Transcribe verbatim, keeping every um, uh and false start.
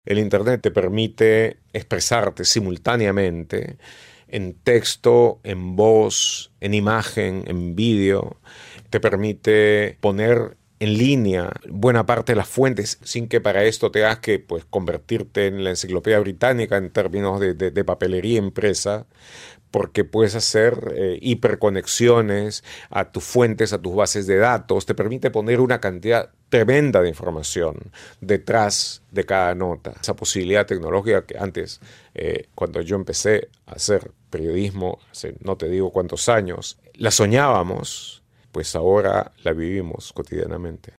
El Internet te permite expresarte simultáneamente en texto, en voz, en imagen, en vídeo. Te permite poner en línea buena parte de las fuentes sin que para esto tengas que pues, convertirte en la enciclopedia británica en términos de, de, de papelería impresa, porque puedes hacer eh, hiperconexiones a tus fuentes, a tus bases de datos, te permite poner una cantidad tremenda de información detrás de cada nota. Esa posibilidad tecnológica que antes, eh, cuando yo empecé a hacer periodismo, hace no te digo cuántos años, la soñábamos, pues ahora la vivimos cotidianamente.